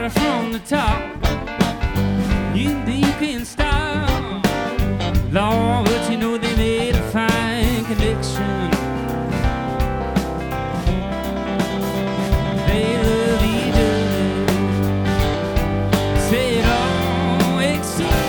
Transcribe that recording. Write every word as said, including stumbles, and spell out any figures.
started from the top. You think you can stop, Lord, but you know they made a fine connection. They love each other. Say it all exceeds